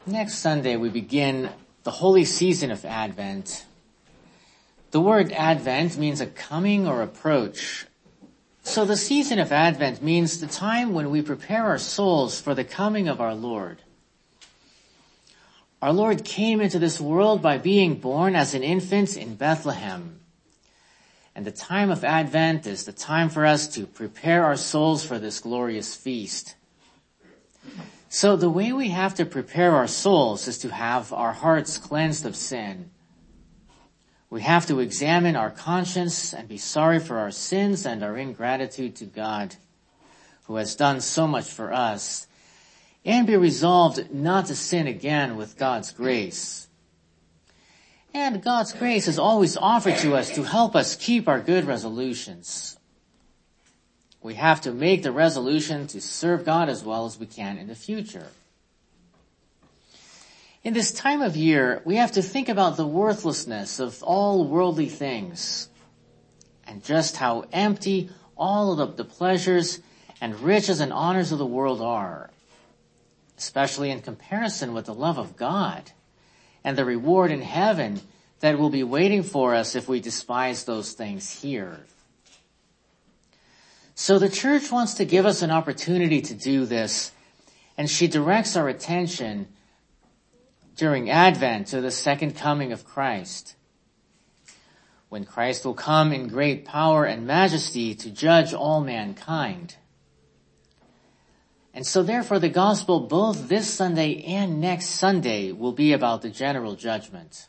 Next Sunday, we begin the holy season of Advent. The word Advent means a coming or approach. So the season of Advent means the time when we prepare our souls for the coming of our Lord. Our Lord came into this world by being born as an infant in Bethlehem. And the time of Advent is the time for us to prepare our souls for this glorious feast. So the way we have to prepare our souls is to have our hearts cleansed of sin. We have to examine our conscience and be sorry for our sins and our ingratitude to God, who has done so much for us, and be resolved not to sin again with God's grace. And God's grace is always offered to us to help us keep our good resolutions. We have to make the resolution to serve God as well as we can in the future. In this time of year, we have to think about the worthlessness of all worldly things and just how empty all of the pleasures and riches and honors of the world are, especially in comparison with the love of God and the reward in heaven that will be waiting for us if we despise those things here. So the church wants to give us an opportunity to do this, and she directs our attention during Advent to the second coming of Christ, when Christ will come in great power and majesty to judge all mankind. And so therefore the gospel both this Sunday and next Sunday will be about the general judgment.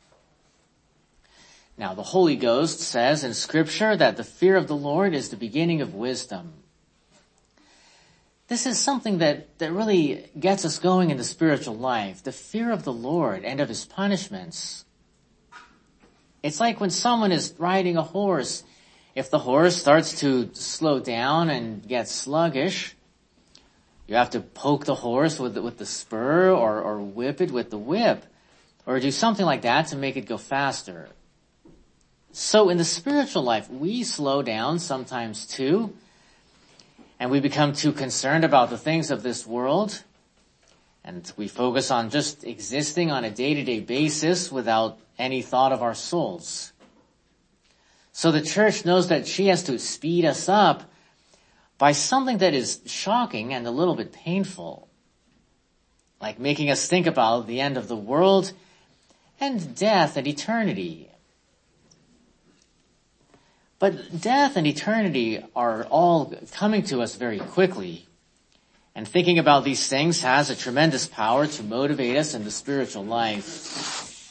Now, the Holy Ghost says in Scripture that the fear of the Lord is the beginning of wisdom. This is something that really gets us going in the spiritual life, the fear of the Lord and of His punishments. It's like when someone is riding a horse. If the horse starts to slow down and get sluggish, you have to poke the horse with the spur or whip it with the whip, or do something like that to make it go faster. So in the spiritual life, we slow down sometimes too, and we become too concerned about the things of this world, and we focus on just existing on a day-to-day basis without any thought of our souls. So the church knows that she has to speed us up by something that is shocking and a little bit painful, like making us think about the end of the world and death and eternity. But death and eternity are all coming to us very quickly. And thinking about these things has a tremendous power to motivate us in the spiritual life.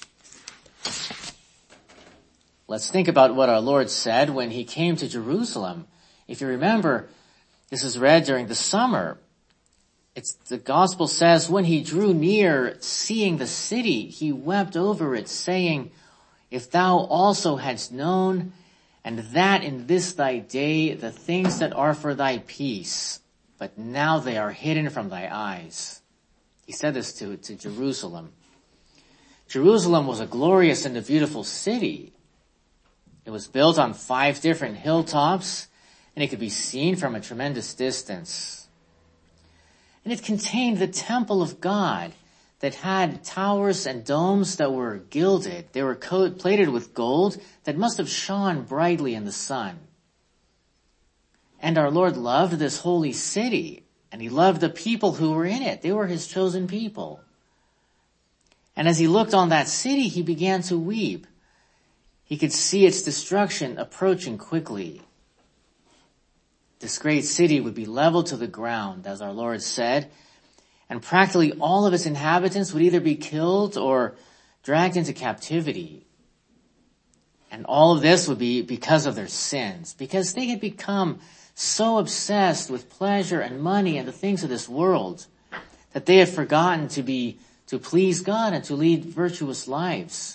Let's think about what our Lord said when He came to Jerusalem. If you remember, this is read during the summer. The gospel says, when He drew near, seeing the city, He wept over it, saying, "If thou also hadst known, and that in this thy day the things that are for thy peace, but now they are hidden from thy eyes." He said this to Jerusalem. Jerusalem was a glorious and a beautiful city. It was built on 5 different hilltops, and it could be seen from a tremendous distance. And it contained the temple of God that had towers and domes that were gilded. They were plated with gold that must have shone brightly in the sun. And our Lord loved this holy city, and He loved the people who were in it. They were His chosen people. And as He looked on that city, He began to weep. He could see its destruction approaching quickly. This great city would be leveled to the ground, as our Lord said, and practically all of its inhabitants would either be killed or dragged into captivity. And all of this would be because of their sins, because they had become so obsessed with pleasure and money and the things of this world that they had forgotten to please God and to lead virtuous lives.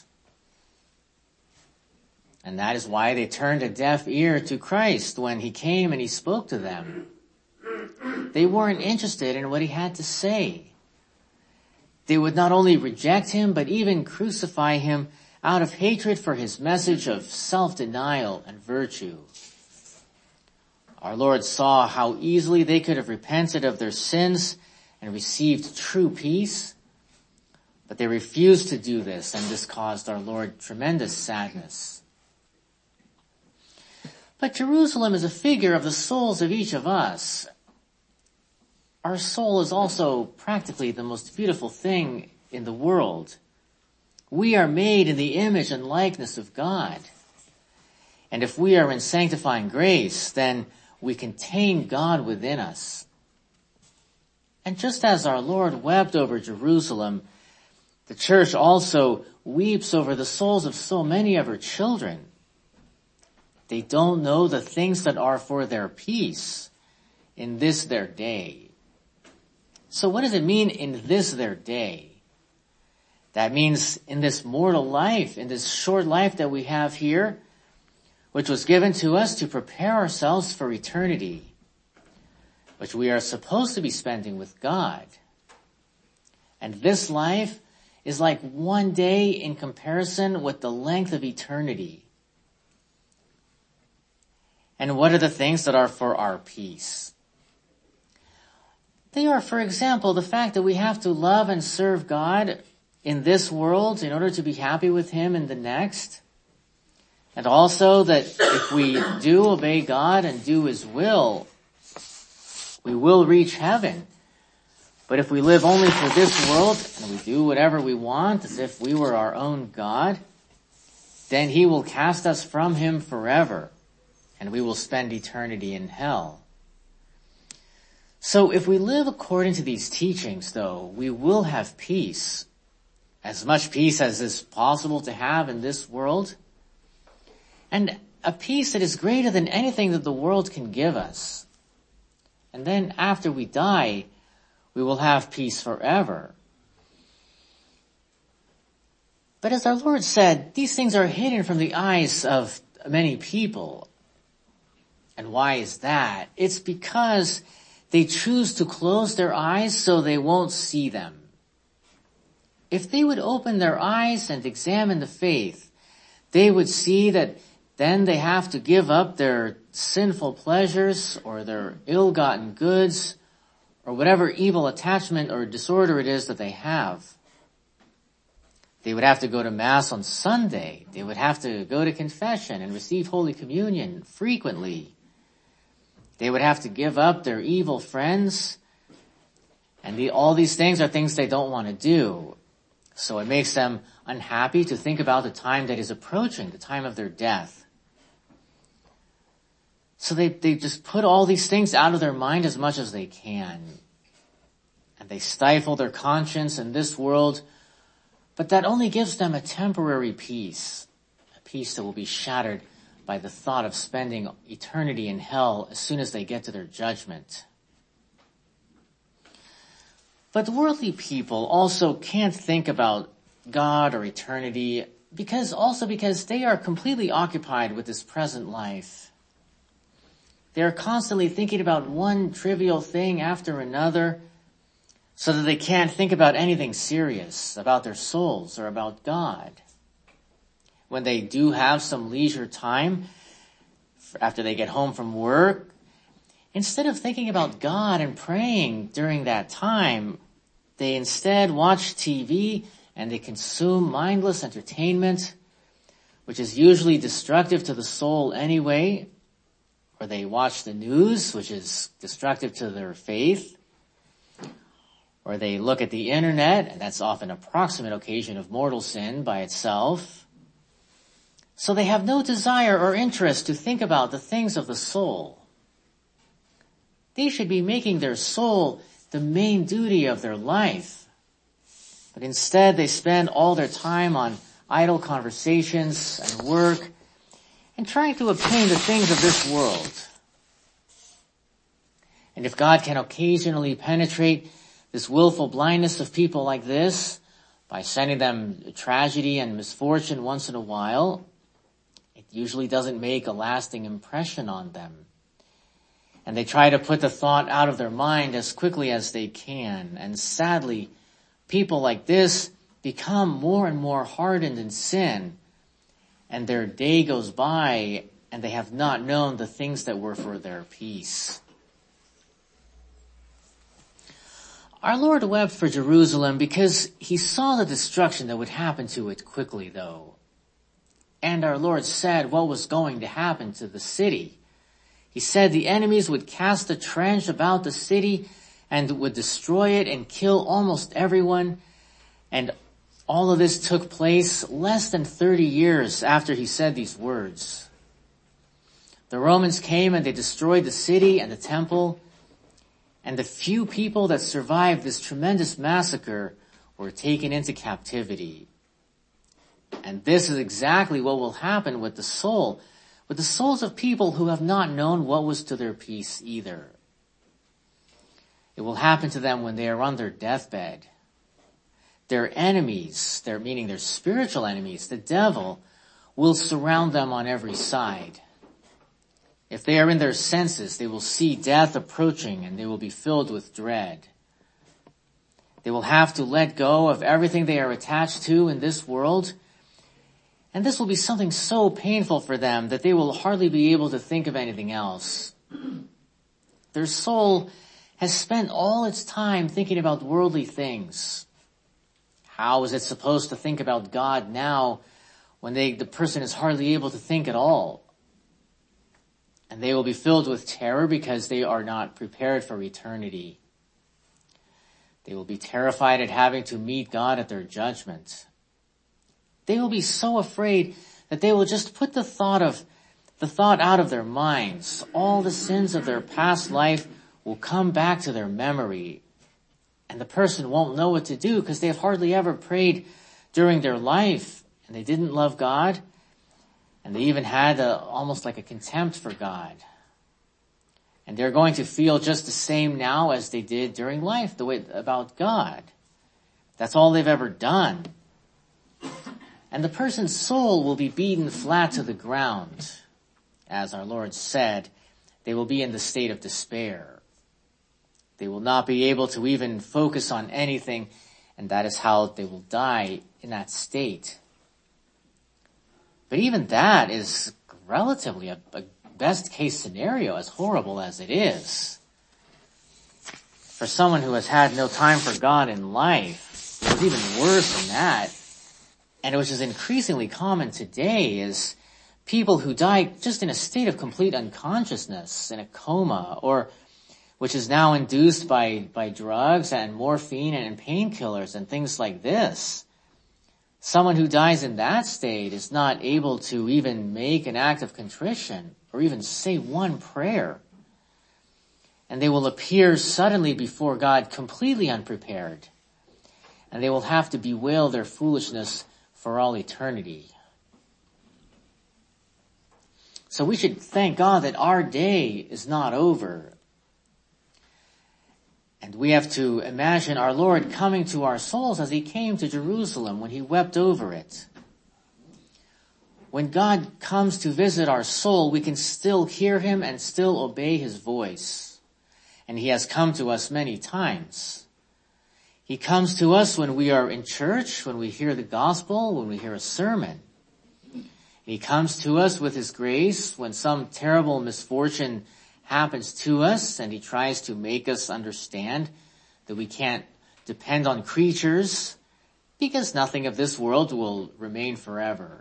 And that is why they turned a deaf ear to Christ when He came and He spoke to them. They weren't interested in what He had to say. They would not only reject Him, but even crucify Him out of hatred for His message of self-denial and virtue. Our Lord saw how easily they could have repented of their sins and received true peace. But they refused to do this, and this caused our Lord tremendous sadness. But Jerusalem is a figure of the souls of each of us. Our soul is also practically the most beautiful thing in the world. We are made in the image and likeness of God. And if we are in sanctifying grace, then we contain God within us. And just as our Lord wept over Jerusalem, the church also weeps over the souls of so many of her children. They don't know the things that are for their peace in this their day. So what does it mean in this their day? That means in this mortal life, in this short life that we have here, which was given to us to prepare ourselves for eternity, which we are supposed to be spending with God. And this life is like one day in comparison with the length of eternity. And what are the things that are for our peace? They are, for example, the fact that we have to love and serve God in this world in order to be happy with Him in the next. And also that if we do obey God and do His will, we will reach heaven. But if we live only for this world and we do whatever we want as if we were our own God, then He will cast us from Him forever and we will spend eternity in hell. So if we live according to these teachings, though, we will have peace, as much peace as is possible to have in this world, and a peace that is greater than anything that the world can give us. And then after we die, we will have peace forever. But as our Lord said, these things are hidden from the eyes of many people. And why is that? It's because they choose to close their eyes so they won't see them. If they would open their eyes and examine the faith, they would see that then they have to give up their sinful pleasures or their ill-gotten goods or whatever evil attachment or disorder it is that they have. They would have to go to Mass on Sunday. They would have to go to confession and receive Holy Communion frequently. They would have to give up their evil friends. And all these things are things they don't want to do. So it makes them unhappy to think about the time that is approaching, the time of their death. So they just put all these things out of their mind as much as they can. And they stifle their conscience in this world. But that only gives them a temporary peace. A peace that will be shattered by the thought of spending eternity in hell as soon as they get to their judgment. But worldly people also can't think about God or eternity because they are completely occupied with this present life. They are constantly thinking about one trivial thing after another so that they can't think about anything serious, about their souls or about God. When they do have some leisure time after they get home from work, instead of thinking about God and praying during that time, they instead watch TV and they consume mindless entertainment, which is usually destructive to the soul anyway, or they watch the news, which is destructive to their faith, or they look at the internet, and that's often a proximate occasion of mortal sin by itself. So they have no desire or interest to think about the things of the soul. They should be making their soul the main duty of their life. But instead they spend all their time on idle conversations and work and trying to obtain the things of this world. And if God can occasionally penetrate this willful blindness of people like this by sending them tragedy and misfortune once in a while, it usually doesn't make a lasting impression on them. And they try to put the thought out of their mind as quickly as they can. And sadly, people like this become more and more hardened in sin, and their day goes by and they have not known the things that were for their peace. Our Lord wept for Jerusalem because he saw the destruction that would happen to it quickly, though. And our Lord said what was going to happen to the city. He said the enemies would cast a trench about the city and would destroy it and kill almost everyone. And all of this took place less than 30 years after he said these words. The Romans came and they destroyed the city and the temple. And the few people that survived this tremendous massacre were taken into captivity. And this is exactly what will happen with the souls of people who have not known what was to their peace either. It will happen to them when they are on their deathbed. Their enemies, meaning their spiritual enemies, the devil, will surround them on every side. If they are in their senses, they will see death approaching and they will be filled with dread. They will have to let go of everything they are attached to in this world. And this will be something so painful for them that they will hardly be able to think of anything else. Their soul has spent all its time thinking about worldly things. How is it supposed to think about God now when the person is hardly able to think at all? And they will be filled with terror because they are not prepared for eternity. They will be terrified at having to meet God at their judgment. They will be so afraid that they will just put the thought out of their minds. All the sins of their past life will come back to their memory. And the person won't know what to do because they have hardly ever prayed during their life. And they didn't love God. And they even had almost like a contempt for God. And they're going to feel just the same now as they did during life, the way about God. That's all they've ever done. And the person's soul will be beaten flat to the ground. As our Lord said, they will be in the state of despair. They will not be able to even focus on anything, and that is how they will die in that state. But even that is relatively a best case scenario, as horrible as it is. For someone who has had no time for God in life, it was even worse than that. And which is increasingly common today is people who die just in a state of complete unconsciousness, in a coma, or which is now induced by drugs and morphine and painkillers and things like this. Someone who dies in that state is not able to even make an act of contrition or even say one prayer. And they will appear suddenly before God completely unprepared. And they will have to bewail their foolishness for all eternity. So we should thank God that our day is not over. And we have to imagine our Lord coming to our souls as he came to Jerusalem when he wept over it. When God comes to visit our soul, we can still hear him and still obey his voice. And he has come to us many times. He comes to us when we are in church, when we hear the gospel, when we hear a sermon. He comes to us with his grace when some terrible misfortune happens to us, and he tries to make us understand that we can't depend on creatures because nothing of this world will remain forever.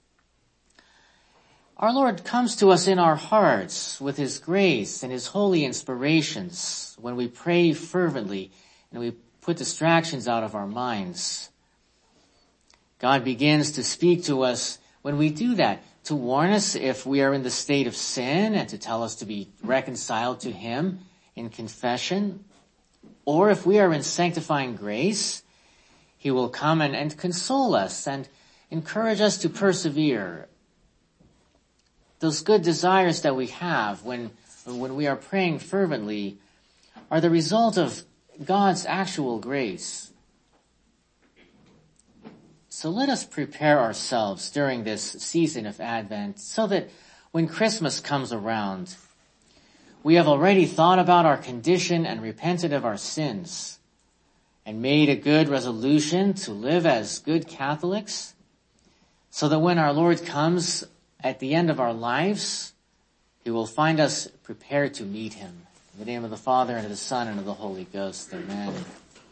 Our Lord comes to us in our hearts with his grace and his holy inspirations when we pray fervently and we put distractions out of our minds. God begins to speak to us when we do that, to warn us if we are in the state of sin and to tell us to be reconciled to him in confession. Or if we are in sanctifying grace, he will come and console us and encourage us to persevere. Those good desires that we have when we are praying fervently are the result of God's actual grace. So let us prepare ourselves during this season of Advent so that when Christmas comes around, we have already thought about our condition and repented of our sins and made a good resolution to live as good Catholics so that when our Lord comes at the end of our lives, he will find us prepared to meet him. In the name of the Father, and of the Son, and of the Holy Ghost. Amen.